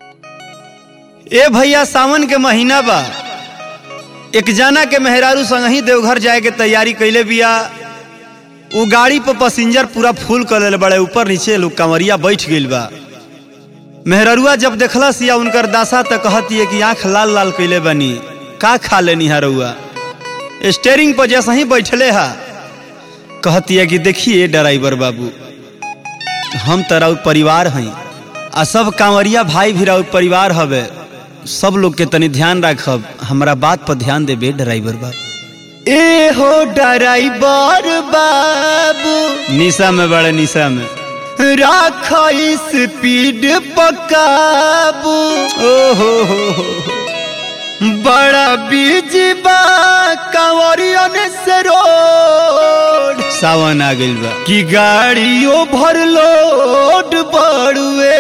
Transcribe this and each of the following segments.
ए भैया सावन के महीना बा। एक जना के मेहरारू संग ही देवघर जाए के तैयारी कैले बिया। उ गाड़ी पर पैसेंजर पूरा फुल कर ले बड़े, ऊपर नीचे लोग कंवरिया बैठ गइल बा। मेहरारुआ जब देखलस या उनकर दासा त कहती है कि आंख लाल लाल कैले बनी, का खा लेनी हरुआ। स्टेयरिंग पर जैसे ही बैठले हा कहती है कि देखिए ड्राइवर बाबू, हम तरा परिवार हई आ सब कांवरिया भाई भी राउ परिवार हवे, सब लोग के तनी ध्यान रखब, हमरा बात पर ध्यान देबे ड्राइवर बाबू। ए हो ड्राइवर बाबू, निशा में बड़े निशा में राख स्पीड पकाबू। ओ हो बड़ा बिजी बा कांवरियन से रोड, सावन आ गइल बा कि गाड़ी ओवरलोड बड़ुए।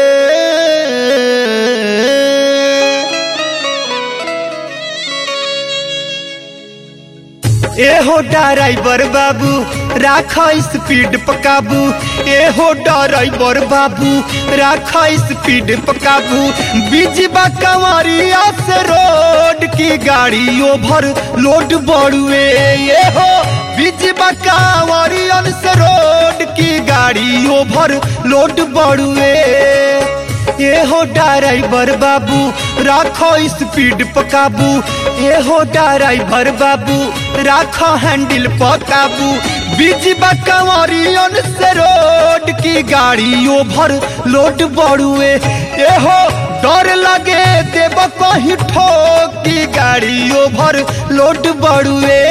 ए हो ड्राइवर बाबू राख स्पीड पकाबू। ए हो ड्राइवर बाबू राख स्पीड पकाबू। बिजबा कंवरिया से रोड की गाड़ी ओवर लोड बड़ुए। ये हो बिजबा कंवरियन से रोड की गाड़ी ओवर लोड बड़ुए। ये हो ड्राइवर बाबू राखो स्पीड पकाबू। ये हो ड्राइवर बाबू राखो हैंडल पकाबू। बिजबा कंवरियन से रोड की गाड़ी ओवर लोड बड़ुए। ये हो डर लगे देव कहीं ठोक की गाड़ी ओवर लोड बड़ुए।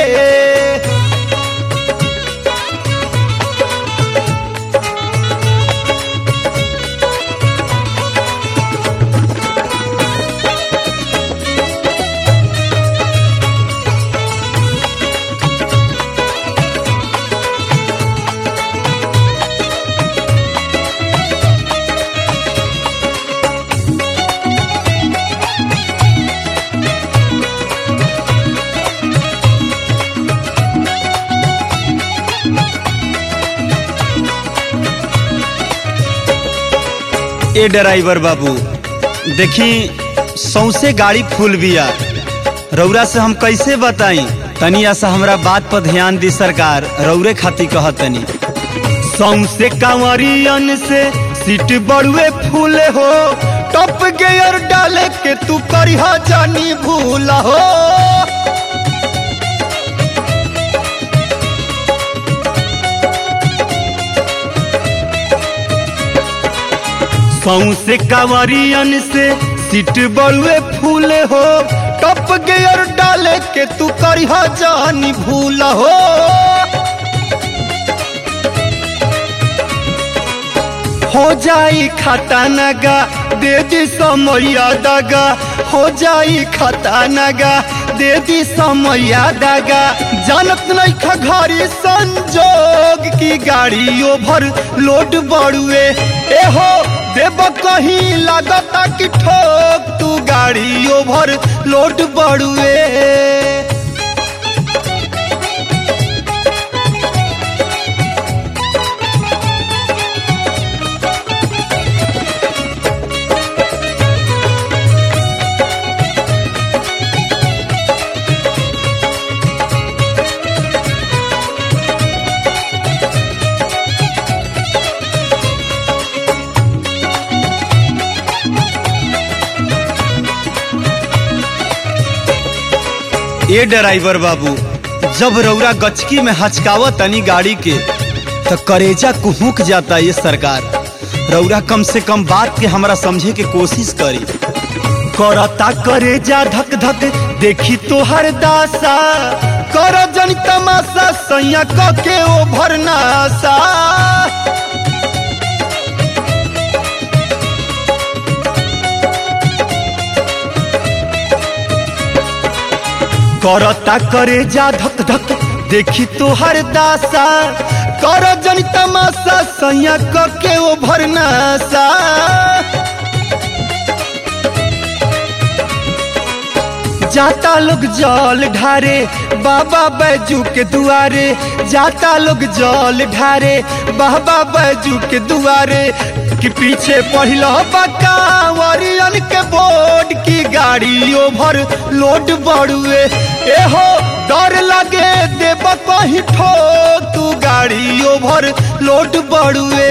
ए ड्राइवर बाबू देखी सौसे गाड़ी फुल बिया, रौरा से हम कैसे बताई, तनी ऐसा हमरा बात पर ध्यान दी सरकार, रौरे खाती कहतनी। सौसे कंवरियन से सीट बड़ुए फूले हो, टॉप गियर डाले के तू करिहा जानी भूल हो। सौसे कंवरियन से सीट बड़ुए फूले हो, टॉप गियर डाले के तू करिहा जानी भूल हो। हो जाई खाता नगा दे दी समैया दागा। हो जाई खाता नगा दे दी समैया दागा। जानत नहीं खा घरी संजोग की गाड़ी ओवर लोड बड़ुए। ए हो देव कहीं लागता कि ठोक तू गाड़ी ओवर लोड बड़ुए। ए ड्राइवर बाबू जब रौरा गचकी में हचकावत तनी गाड़ी के तो करेजा कुहुक जाता। ये सरकार रौरा कम से कम बात के हमरा समझे के कोशिश करी। करता करेजा धक धक देखी तो हर दासा, कर जन तमाशा सैया क के ओभर नासा। करता करेजा धक धक देखी तो हर दासा, कर जन तमाशा सैया क के ओभर नासा। जाता लोग जल ढारे बाबा बैजू के दुआरे। जाता लोग जल ढारे बाबा बैजू के दुआरे। कि पीछे पढ़लो कांवरियन के बोर्ड की गाड़ी ओभर लोड बड़ुए एहो डर लगे देब कहीं ठोक तू गाड़ी ओभर लोड बड़ुए।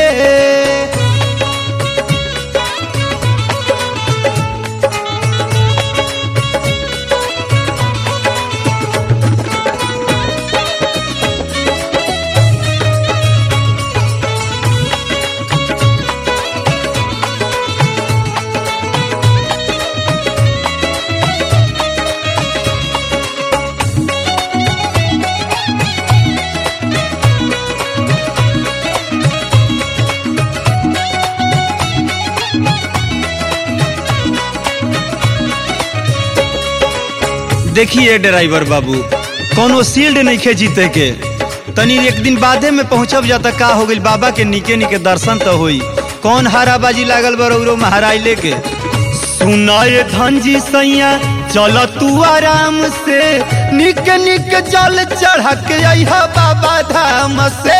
देखिए ड्राइवर बाबू कोनो सील्ड नहीं खे जीते के तनी एक दिन बादे में पहुंचब जाता का हो गई बाबा के निके निके दर्शन तो हुई कौन हाराबाजी लागल बरौरो महाराज लेके। सुनाए धनजी सैया चल तू आराम से निक निक जल चढ़ा के अइहा बाबा धाम से।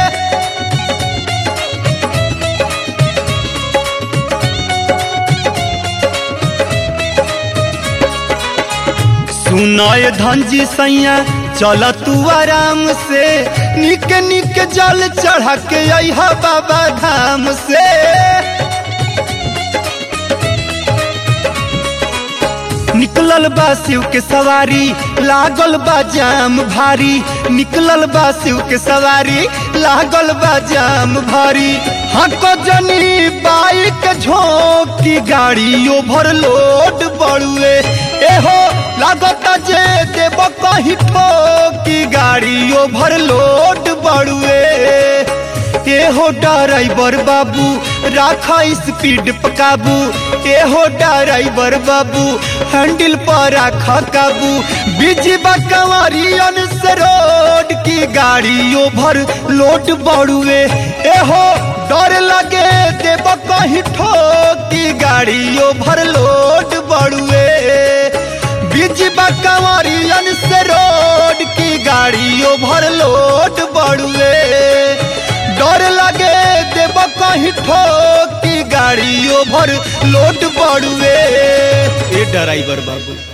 सुनाए धनजी सैया चल तू आराम से निक निक जल चढ़ा के अइहा बाबा धाम से। निकलल बा शिव के सवारी लागल बा जाम भारी निकलल बा शिव के सवारी लागल बा जाम भारी। हको जनी बाइक झोंकी गाड़ी ओवरलोड बड़ुए एहो लागत जे देव कहीं ठोकी गाड़ी ओवरलोड बड़ुए। एहो ड्राइवर बाबू राखा स्पीड पकाबू एहो ड्राइवर बाबू हैंडल पर राखा काबू बिजबा कंवरियन से रोड की गाड़ी ओवर लोड बड़ुए एहो डर लगे देव कहीं ठोकी गाड़ी ओवर लोड बड़ुए। बिजबा कंवरियन से रोड की गाड़ी ओवर लोड बड़ुए डर लगे देव कहीं ठोक की गाड़ी ओवर लोड बड़ुए। ए ड्राइवर बाबू